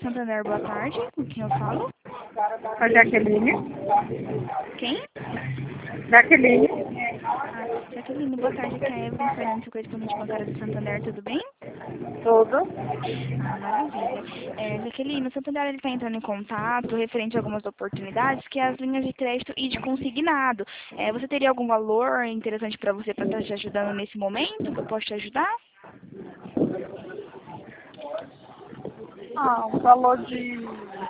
Santander, boa tarde. Com quem eu falo? A Jaqueline. Quem? Jaqueline. Jaqueline, boa tarde. Aqui é a Evelyn Fernandes, correspondente bancária do Santander, tudo bem? Tudo. Maravilha. Jaqueline, o Santander está entrando em contato referente a algumas oportunidades, que é as linhas de crédito e de consignado. Você teria algum valor interessante para você para estar te ajudando nesse momento, que eu posso te ajudar? Um valor de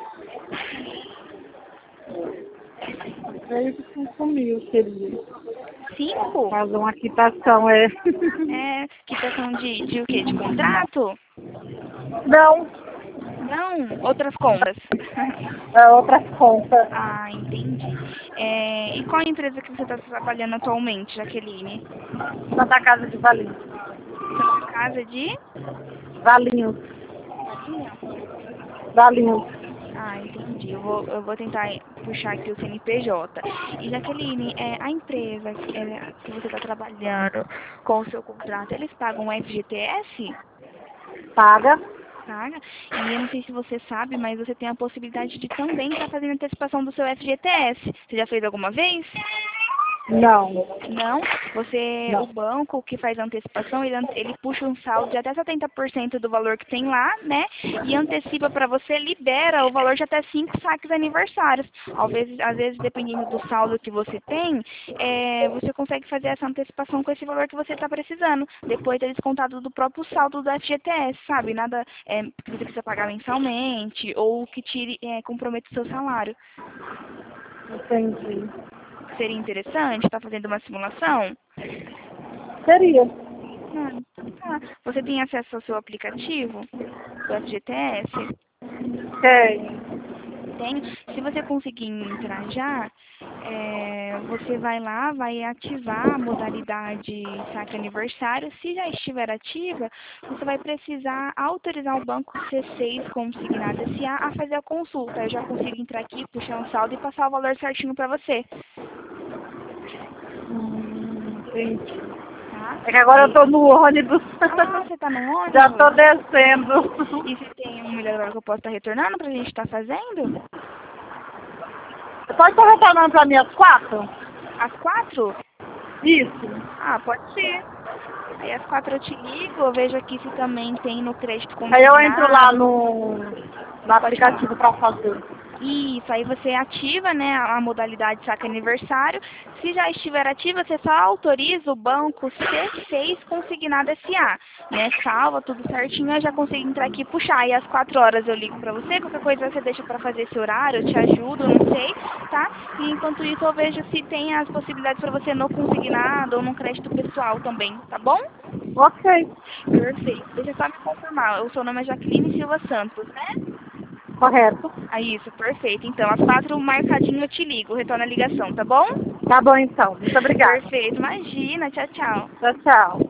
3.000 seria. 5? Fazer uma quitação, Quitação de o quê? De contrato? Não, Não, outras contas. outras contas. Ah, entendi. E qual a empresa que você está trabalhando atualmente, Jaqueline? Santa Casa de Valinhos. Santa Casa de? Valinhos. Valinha? Valinhos. Ah, entendi. Eu vou tentar puxar aqui o CNPJ. E, Jaqueline, a empresa que você está trabalhando com o seu contrato, eles pagam FGTS? Paga? Paga. E eu não sei se você sabe, mas você tem a possibilidade de também estar fazendo antecipação do seu FGTS. Você já fez alguma vez? Não. Não? O Não. banco que faz a antecipação, ele puxa um saldo de até 70% do valor que tem lá, né? E antecipa para você, libera o valor de até 5 saques aniversários. Às vezes, dependendo do saldo que você tem, você consegue fazer essa antecipação com esse valor que você está precisando. Depois é descontado do próprio saldo do FGTS, sabe? Nada que você precisa pagar mensalmente ou que comprometa o seu salário. Entendi. Seria interessante estar fazendo uma simulação? Seria. Então tá. Você tem acesso ao seu aplicativo do FGTS? Tem. Tem. Se você conseguir entrar já, você vai lá, vai ativar a modalidade saque aniversário. Se já estiver ativa, você vai precisar autorizar o banco C6 consignado SA a fazer a consulta. Eu já consigo entrar aqui, puxar um saldo e passar o valor certinho para você. Entendi. Tá? É que agora eu tô no ônibus. Ah, você tá no ônibus? Já tô descendo. E você tem um melhor hora que eu posso estar retornando pra gente estar fazendo? Pode estar retornando pra mim às 4? Às 4? Isso. Ah, pode ser. Aí às 4 eu te ligo, eu vejo aqui se também tem no crédito Aí eu entro lá consignado. no aplicativo pra fazer. Isso, aí você ativa, né, a modalidade saque aniversário. Se já estiver ativa, você só autoriza o banco C6 consignado SA, né? Salva tudo certinho, eu já consigo entrar aqui e puxar. E às 4 horas eu ligo pra você, qualquer coisa você deixa pra fazer esse horário, eu te ajudo, não sei, tá? E enquanto isso eu vejo se tem as possibilidades pra você no consignado ou no crédito pessoal também, tá bom? Ok. Perfeito. Deixa eu só me confirmar. O seu nome é Jaqueline Silva Santos, né? Correto. Ah, isso, perfeito. Então, às 4 marcadinho eu te ligo, retorno a ligação, tá bom? Tá bom então. Muito obrigada. Perfeito, imagina, tchau, tchau. Tchau, tchau.